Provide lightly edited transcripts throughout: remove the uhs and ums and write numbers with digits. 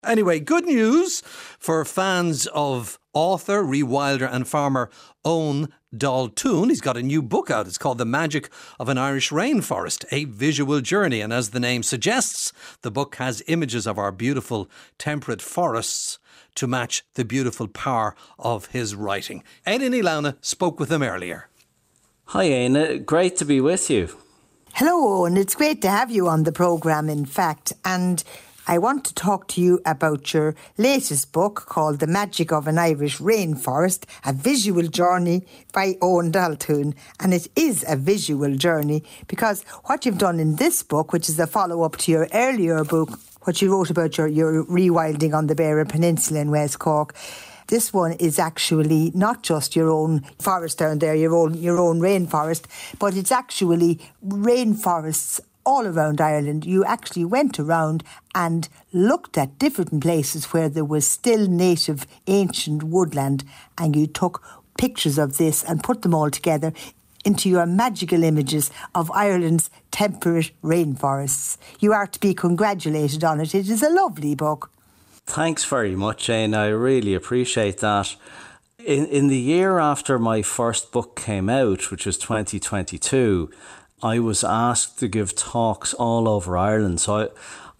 Anyway, good news for fans of author, rewilder and farmer Owen Daltoon. He's got a new book out. It's called The Magic of an Irish Rainforest, a Visual Journey. And as the name suggests, the book has images of our beautiful temperate forests to match the beautiful power of his writing. Éanna Ní Lamhna spoke with him earlier. Hi Éanna, great to be with you. Hello, and it's great to have you on the programme, in fact. And I want to talk to you about your latest book called The Magic of an Irish Rainforest, a Visual Journey by Owen Daltoon. And it is a visual journey because what you've done in this book, which is a follow-up to your earlier book, what you wrote about your rewilding on the Beara Peninsula in West Cork, this one is actually not just your own forest down there, your own rainforest, but it's actually rainforests all around Ireland. You actually went around and looked at different places where there was still native ancient woodland, and you took pictures of this and put them all together into your magical images of Ireland's temperate rainforests. You are to be congratulated on it. It is a lovely book. Thanks very much, Éanna. I really appreciate that. In the year after my first book came out, which was 2022, I was asked to give talks all over Ireland. So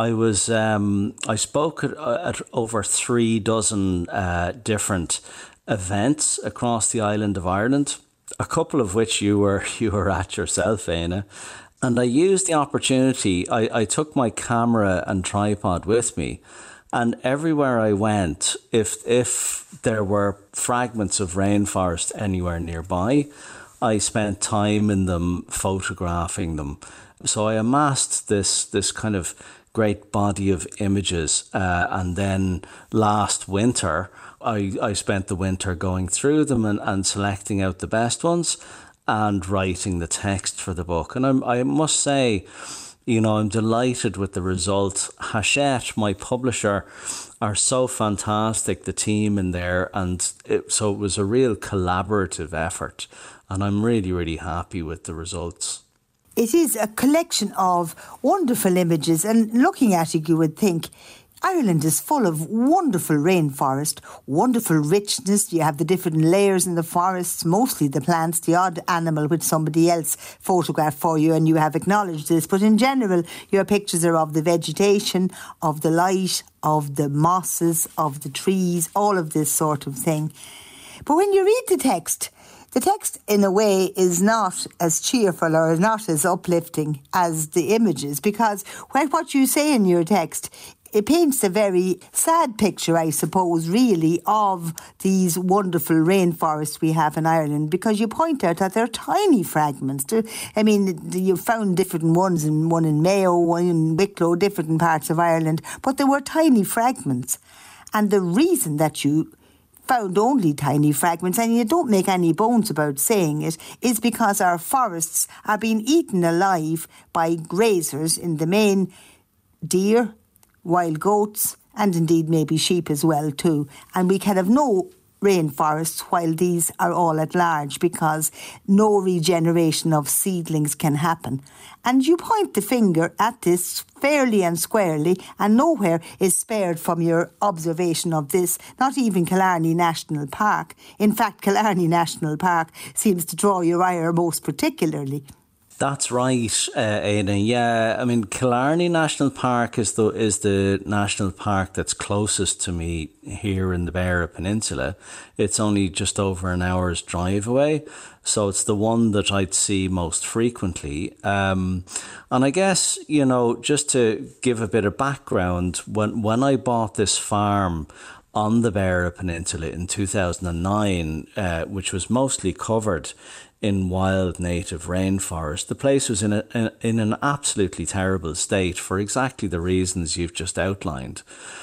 I spoke at over 36 different events across the island of Ireland, a couple of which you were at yourself, Éanna. And I used the opportunity. I took my camera and tripod with me. And everywhere I went, if there were fragments of rainforest anywhere nearby, I spent time in them photographing them. So I amassed this kind of great body of images. And then last winter, I spent the winter going through them and selecting out the best ones and writing the text for the book. And I must say, I'm delighted with the result. Hachette, my publisher, are so fantastic, the team in there. And so it was a real collaborative effort. And I'm really, really happy with the results. It is a collection of wonderful images. And looking at it, you would think Ireland is full of wonderful rainforest, wonderful richness. You have the different layers in the forests, mostly the plants, the odd animal which somebody else photographed for you, and you have acknowledged this. But in general, your pictures are of the vegetation, of the light, of the mosses, of the trees, all of this sort of thing. But when you read the text in a way is not as cheerful or not as uplifting as the images, because what you say in your text, it paints a very sad picture, I suppose, really, of these wonderful rainforests we have in Ireland, because you point out that they're tiny fragments. You found different ones, one in Mayo, one in Wicklow, different parts of Ireland, but they were tiny fragments. And the reason that you found only tiny fragments, and you don't make any bones about saying it, is because our forests are being eaten alive by grazers, in the main deer, wild goats, and indeed maybe sheep as well too. And we can have no rainforests while these are all at large, because no regeneration of seedlings can happen. And you point the finger at this fairly and squarely, and nowhere is spared from your observation of this, not even Killarney National Park. In fact, Killarney National Park seems to draw your ire most particularly. That's right, Éanna. Yeah, Killarney National Park is the national park that's closest to me here in the Beara Peninsula. It's only just over an hour's drive away, so it's the one that I'd see most frequently. And I guess, just to give a bit of background, when I bought this farm on the Beara Peninsula in 2009, which was mostly covered in wild native rainforest, the place was in an absolutely terrible state for exactly the reasons you've just outlined.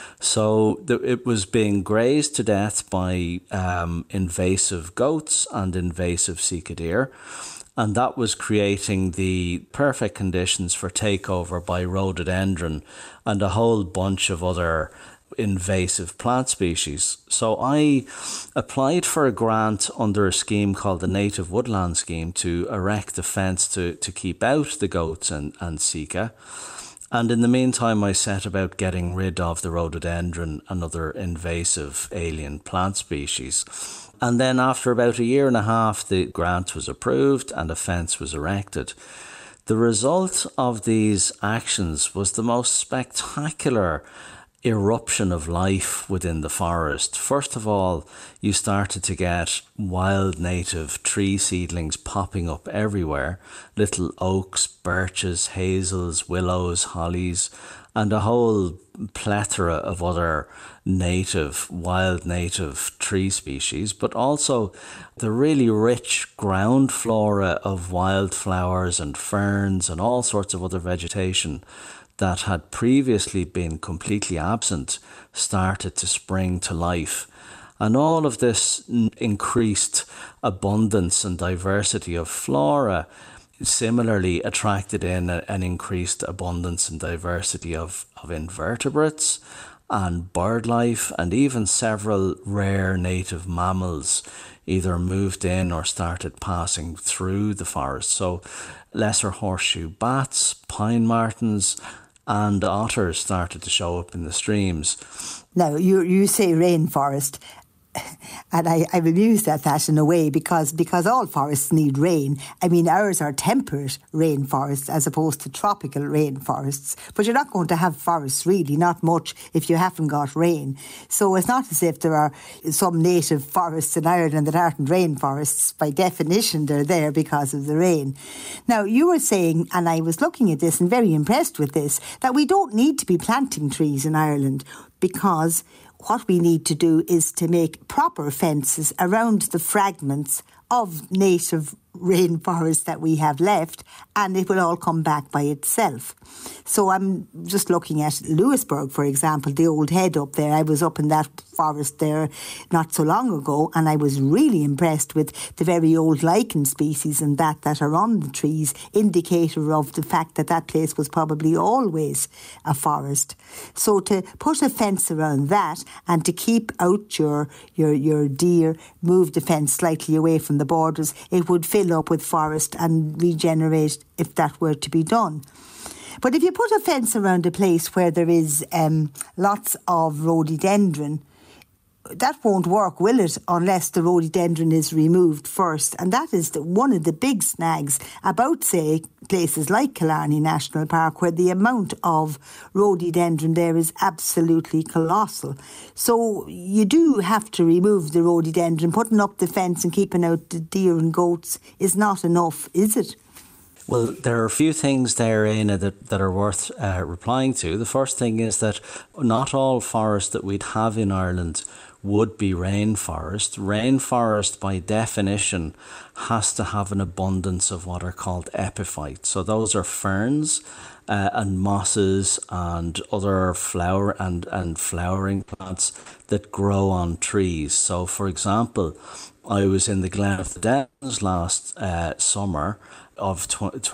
So it was being grazed to death by invasive goats and invasive Sika deer, and that was creating the perfect conditions for takeover by rhododendron and a whole bunch of other invasive plant species. So I applied for a grant under a scheme called the Native Woodland Scheme to erect a fence to keep out the goats and Sika. And in the meantime, I set about getting rid of the rhododendron and other invasive alien plant species. And then after about a year and a half, the grant was approved and a fence was erected. The result of these actions was the most spectacular eruption of life within the forest. First of all, you started to get wild native tree seedlings popping up everywhere. Little oaks, birches, hazels, willows, hollies, and a whole plethora of other wild native tree species, but also the really rich ground flora of wildflowers and ferns and all sorts of other vegetation that had previously been completely absent started to spring to life. And all of this increased abundance and diversity of flora similarly attracted in an increased abundance and diversity of invertebrates and bird life, and even several rare native mammals either moved in or started passing through the forest. So lesser horseshoe bats, pine martens, and otters started to show up in the streams. Now, you say rainforest, and I'm amused at that in a way because all forests need rain. I mean, ours are temperate rainforests as opposed to tropical rainforests. But you're not going to have forests really, not much, if you haven't got rain. So it's not as if there are some native forests in Ireland that aren't rainforests. By definition, they're there because of the rain. Now, you were saying, and I was looking at this and very impressed with this, that we don't need to be planting trees in Ireland because what we need to do is to make proper fences around the fragments of native rainforest that we have left, and it will all come back by itself. So I'm just looking at Louisburg, for example, the old head up there. I was up in that forest there not so long ago, and I was really impressed with the very old lichen species and that are on the trees, indicator of the fact that that place was probably always a forest. So to put a fence around that and to keep out your deer, move the fence slightly away from the borders, it would fill up with forest and regenerate if that were to be done. But if you put a fence around a place where there is lots of rhododendron, that won't work, will it, unless the rhododendron is removed first. And that is one of the big snags about, say, places like Killarney National Park, where the amount of rhododendron there is absolutely colossal. So you do have to remove the rhododendron. Putting up the fence and keeping out the deer and goats is not enough, is it? Well, there are a few things there, Éanna, that are worth replying to. The first thing is that not all forest that we'd have in Ireland would be rainforest. Rainforest, by definition, has to have an abundance of what are called epiphytes. So those are ferns and mosses and other flowering plants that grow on trees. So, for example, I was in the Glen of the Downs last summer of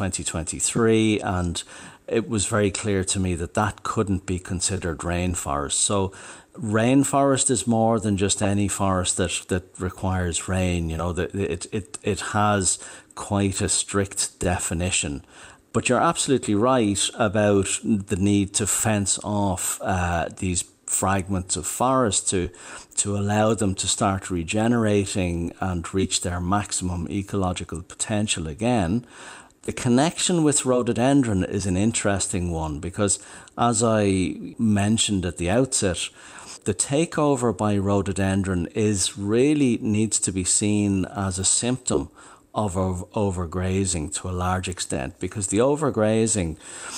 2023, and it was very clear to me that couldn't be considered rainforest. So rainforest is more than just any forest that requires rain. You know, it has quite a strict definition. But you're absolutely right about the need to fence off these fragments of forest to allow them to start regenerating and reach their maximum ecological potential again. The connection with rhododendron is an interesting one because, as I mentioned at the outset, the takeover by rhododendron needs to be seen as a symptom of overgrazing to a large extent, because the overgrazing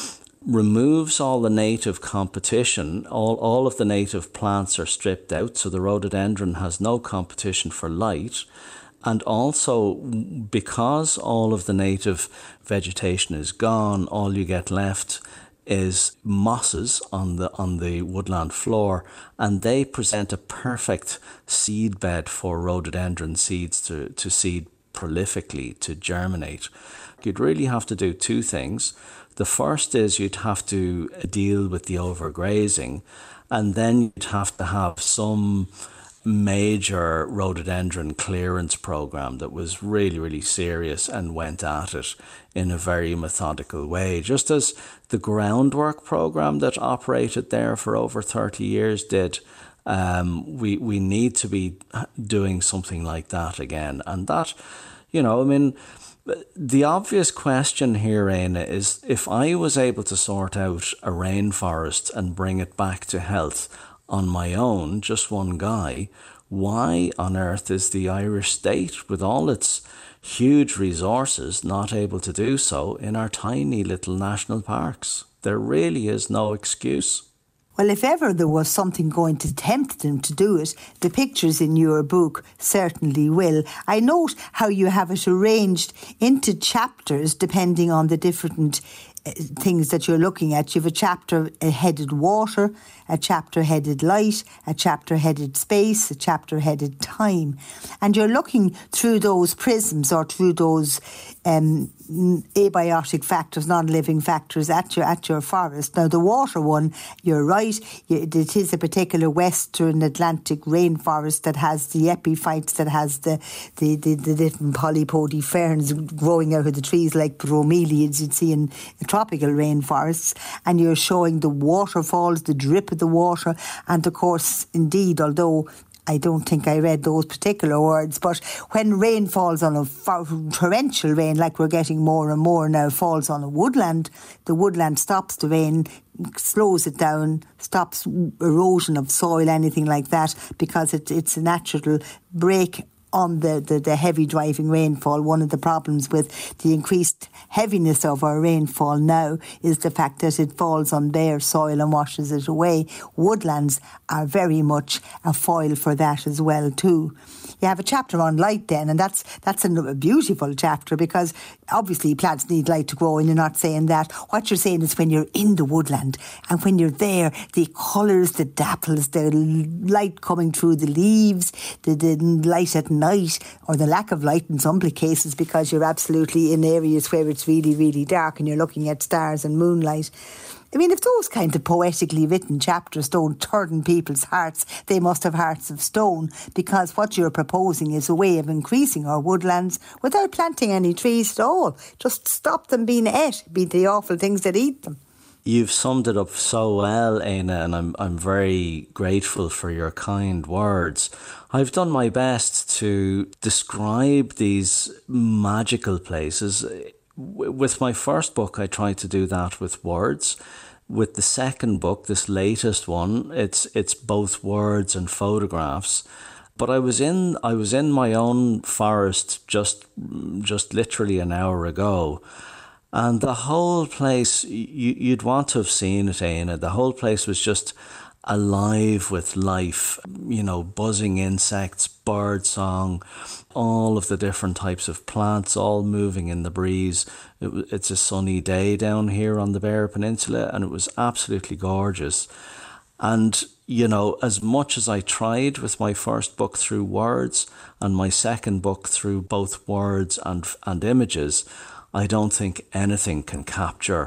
removes all the native competition. All of the native plants are stripped out, so the rhododendron has no competition for light. And also, because all of the native vegetation is gone, all you get left is mosses on the woodland floor, and they present a perfect seed bed for rhododendron seeds to seed prolifically, to germinate. You'd really have to do two things. The first is you'd have to deal with the overgrazing, and then you'd have to have some major rhododendron clearance program that was really, really serious and went at it in a very methodical way, just as the groundwork program that operated there for over 30 years did. We need to be doing something like that again. And that, the obvious question here, Éanna, is if I was able to sort out a rainforest and bring it back to health on my own, just one guy, why on earth is the Irish state, with all its huge resources, not able to do so in our tiny little national parks? There really is no excuse. Well, if ever there was something going to tempt them to do it, the pictures in your book certainly will. I note how you have it arranged into chapters depending on the different things that you're looking at. You have a chapter headed water, a chapter headed light, a chapter headed space, a chapter headed time. And you're looking through those prisms or through those abiotic factors, non-living factors at your forest. Now, the water one, you're right, it is a particular Western Atlantic rainforest that has the epiphytes, that has the different polypody ferns growing out of the trees like bromeliads you'd see in tropical rainforests. And you're showing the waterfalls, the drip of the water, and of course, indeed, although I don't think I read those particular words, but when rain falls on torrential rain, like we're getting more and more now, falls on a woodland, the woodland stops the rain, slows it down, stops erosion of soil, anything like that, because it's a natural break on the heavy driving rainfall. One of the problems with the increased heaviness of our rainfall now is the fact that it falls on bare soil and washes it away. Woodlands are very much a foil for that as well too. You have a chapter on light then, and that's a beautiful chapter, because obviously plants need light to grow, and you're not saying that. What you're saying is when you're in the woodland and when you're there, the colours, the dapples, the light coming through the leaves, the light at night, or the lack of light in some cases, because you're absolutely in areas where it's really, really dark and you're looking at stars and moonlight. I mean, if those kind of poetically written chapters don't turn people's hearts, they must have hearts of stone, because what you're proposing is a way of increasing our woodlands without planting any trees at all. Just stop them being ate, be the awful things that eat them. You've summed it up so well, Éanna, and I'm very grateful for your kind words. I've done my best to describe these magical places. With my first book, I tried to do that with words. With the second book, this latest one, it's both words and photographs. But I was in my own forest just literally an hour ago, and the whole place, you'd want to have seen it, Éanna. The whole place was just alive with life, buzzing insects, bird song, all of the different types of plants, all moving in the breeze. It's a sunny day down here on the Beara Peninsula, and it was absolutely gorgeous. And, as much as I tried with my first book through words and my second book through both words and images, I don't think anything can capture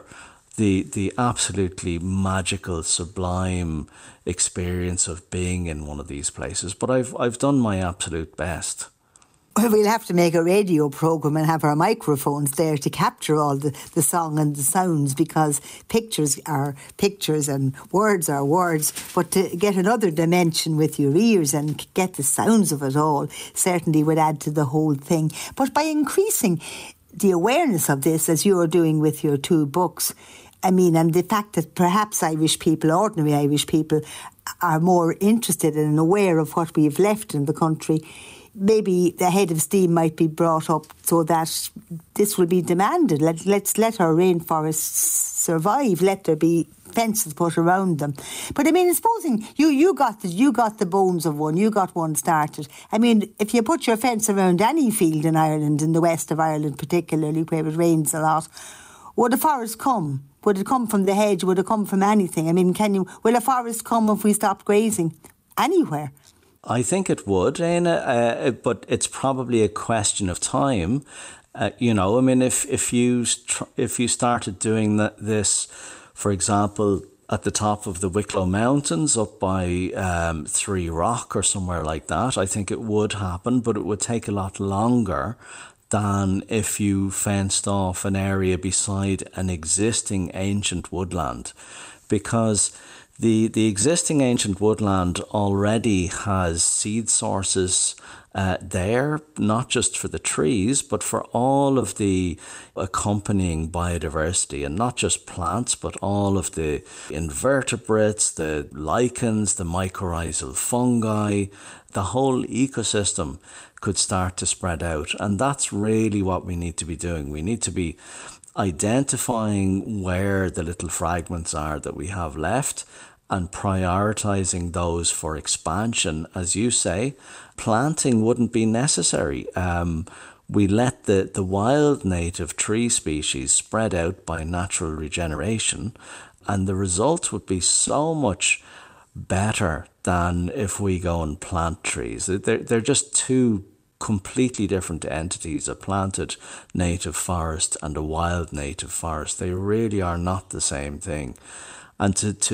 the absolutely magical, sublime experience of being in one of these places. But I've done my absolute best. Well, we'll have to make a radio programme and have our microphones there to capture all the song and the sounds, because pictures are pictures and words are words. But to get another dimension with your ears and get the sounds of it all certainly would add to the whole thing. But by increasing the awareness of this, as you're doing with your two books, and the fact that perhaps Irish people, ordinary Irish people, are more interested and aware of what we have left in the country, maybe the head of steam might be brought up so that this will be demanded. Let's let our rainforests survive. Let there be fences put around them. But supposing you got the bones of one, you got one started. If you put your fence around any field in Ireland, in the west of Ireland particularly, where it rains a lot, would a forest come? Would it come from the hedge? Would it come from anything? Will a forest come if we stop grazing? Anywhere? I think it would, Éanna, but it's probably a question of time. If you started doing this, for example, at the top of the Wicklow Mountains up by Three Rock or somewhere like that, I think it would happen, but it would take a lot longer than if you fenced off an area beside an existing ancient woodland, because the existing ancient woodland already has seed sources there, not just for the trees, but for all of the accompanying biodiversity, and not just plants, but all of the invertebrates, the lichens, the mycorrhizal fungi, the whole ecosystem could start to spread out. And that's really what we need to be doing. We need to be identifying where the little fragments are that we have left and prioritizing those for expansion. As you say, planting wouldn't be necessary. We let the wild native tree species spread out by natural regeneration, and the result would be so much better than if we go and plant trees. They're just two completely different entities, a planted native forest and a wild native forest. They really are not the same thing. And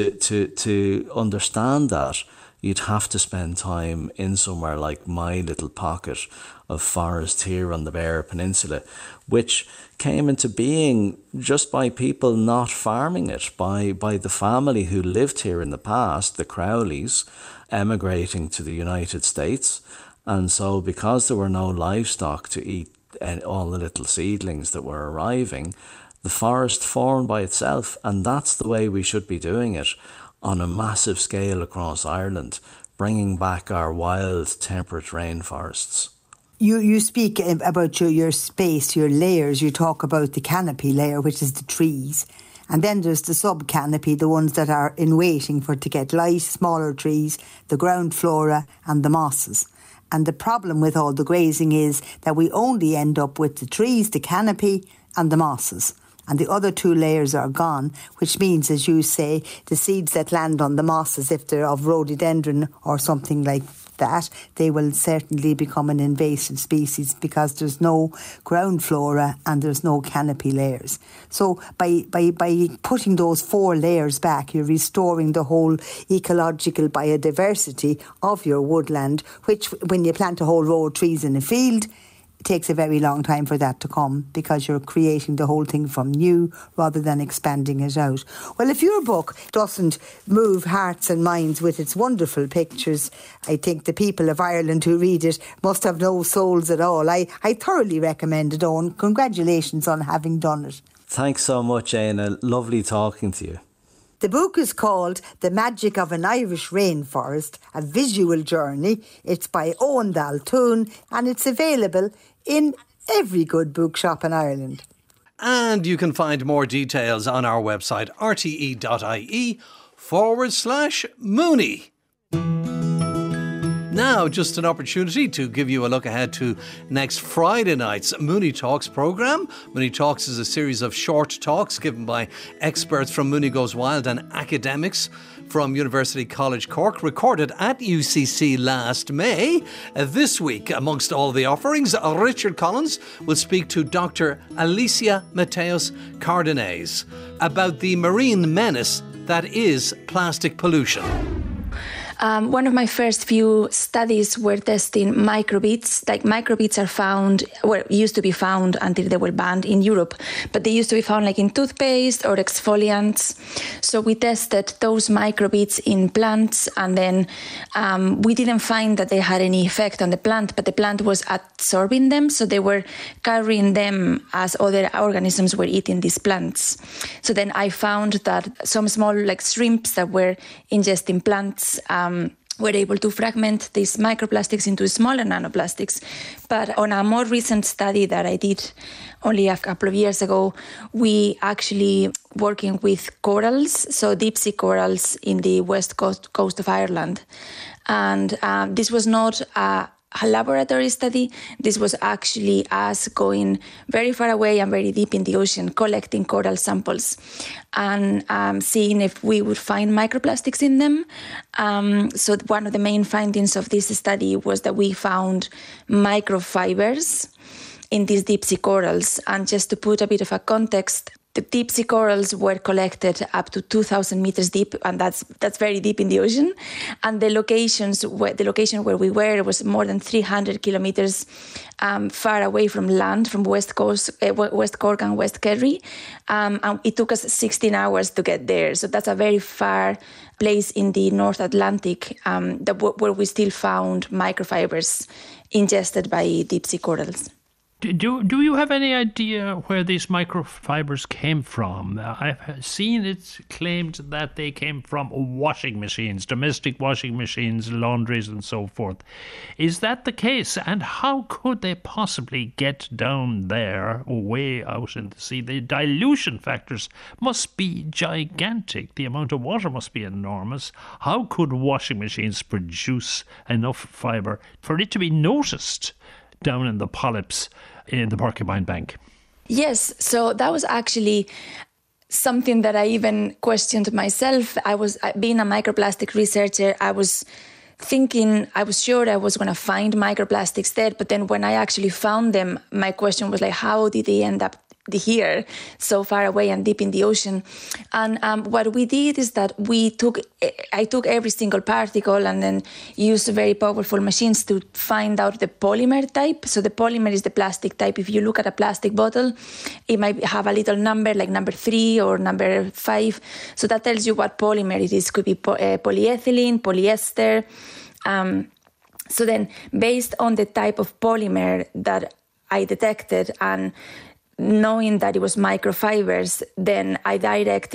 to understand that, you'd have to spend time in somewhere like my little pocket of forest here on the Beara Peninsula, which came into being just by people not farming it, by the family who lived here in the past, the Crowleys, emigrating to the United States. And so because there were no livestock to eat all the little seedlings that were arriving, the forest formed by itself, and that's the way we should be doing it on a massive scale across Ireland, bringing back our wild temperate rainforests. You speak about your space, your layers. You talk about the canopy layer, which is the trees. And then there's the sub-canopy, the ones that are in waiting for to get light, smaller trees, the ground flora and the mosses. And the problem with all the grazing is that we only end up with the trees, the canopy and the mosses. And the other two layers are gone, which means, as you say, the seeds that land on the mosses, if they're of rhododendron or something like that, they will certainly become an invasive species because there's no ground flora and there's no canopy layers. So by putting those 4 layers back, you're restoring the whole ecological biodiversity of your woodland, which when you plant a whole row of trees in a field, it takes a very long time for that to come because you're creating the whole thing from new rather than expanding it out. Well, if your book doesn't move hearts and minds with its wonderful pictures, I think the people of Ireland who read it must have no souls at all. I thoroughly recommend it, Owen. Congratulations on having done it. Thanks so much, Éanna. Lovely talking to you. The book is called The Magic of an Irish Rainforest, A Visual Journey. It's by Owen Daltoon and it's available in every good bookshop in Ireland. And you can find more details on our website, rte.ie/Mooney. Now, just an opportunity to give you a look ahead to next Friday night's Mooney Talks programme. Mooney Talks is a series of short talks given by experts from Mooney Goes Wild and academics from University College Cork, recorded at UCC last May. This week, amongst all the offerings, Richard Collins will speak to Dr. Alicia Mateos Cardenas about the marine menace that is plastic pollution. One of my first few studies were testing microbeads. Like microbeads are found, well, used to be found until they were banned in Europe, but they used to be found like in toothpaste or exfoliants. So we tested those microbeads in plants, and then we didn't find that they had any effect on the plant, but the plant was absorbing them, so they were carrying them as other organisms were eating these plants. So then I found that some small like shrimps that were ingesting plants were able to fragment these microplastics into smaller nanoplastics. But on a more recent study that I did only a couple of years ago, we actually working with corals, so deep sea corals in the west coast of Ireland. And this was not a laboratory study. This was actually us going very far away and very deep in the ocean, collecting coral samples and seeing if we would find microplastics in them. So one of the main findings of this study was that we found microfibers in these deep sea corals. And just to put a bit of a context, the deep sea corals were collected up to 2,000 meters deep, and that's very deep in the ocean. And the location where we were was more than 300 kilometers far away from land, from West Cork and West Kerry. And it took us 16 hours to get there. So that's a very far place in the North Atlantic where we still found microfibers ingested by deep sea corals. Do you have any idea where these microfibers came from? I've seen it claimed that they came from washing machines, domestic washing machines, laundries and so forth. Is that the case? And how could they possibly get down there, way out in the sea? The dilution factors must be gigantic. The amount of water must be enormous. How could washing machines produce enough fibre for it to be noticed down in the polyps in the Porcupine Bank? Yes, so that was actually something that I even questioned myself. Being a microplastic researcher, I was sure I was going to find microplastics there, but then when I actually found them, my question was like, how did they end up here, so far away and deep in the ocean? And what we did is that I took every single particle and then used very powerful machines to find out the polymer type. So the polymer is the plastic type. If you look at a plastic bottle, it might have a little number like number 3 or number 5. So that tells you what polymer it is. Could be polyethylene, polyester. So then based on the type of polymer that I detected and knowing that it was microfibers, then a direct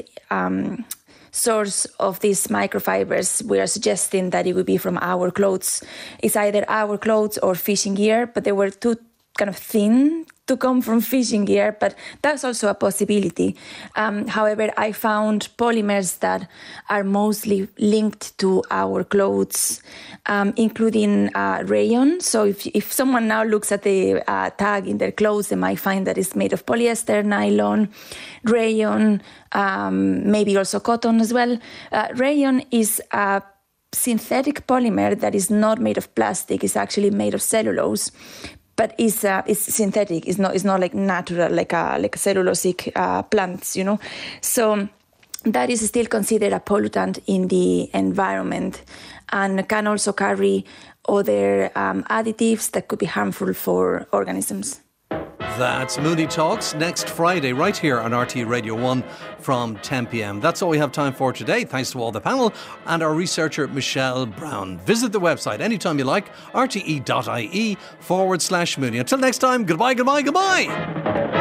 source of these microfibers, we are suggesting that it would be from our clothes. It's either our clothes or fishing gear, but they were too kind of thin to come from fishing gear, but that's also a possibility. However, I found polymers that are mostly linked to our clothes, including rayon. So if someone now looks at the tag in their clothes, they might find that it's made of polyester, nylon, rayon, maybe also cotton as well. Rayon is a synthetic polymer that is not made of plastic. It's actually made of cellulose, but it's synthetic. It's not like natural, like a cellulosic plants, you know. So that is still considered a pollutant in the environment and can also carry other additives that could be harmful for organisms. That's Mooney Talks next Friday right here on RTE Radio 1 from 10 p.m. That's all we have time for today. Thanks to all the panel and our researcher Michelle Brown. Visit the website anytime you like, rte.ie/Mooney. Until next time, goodbye.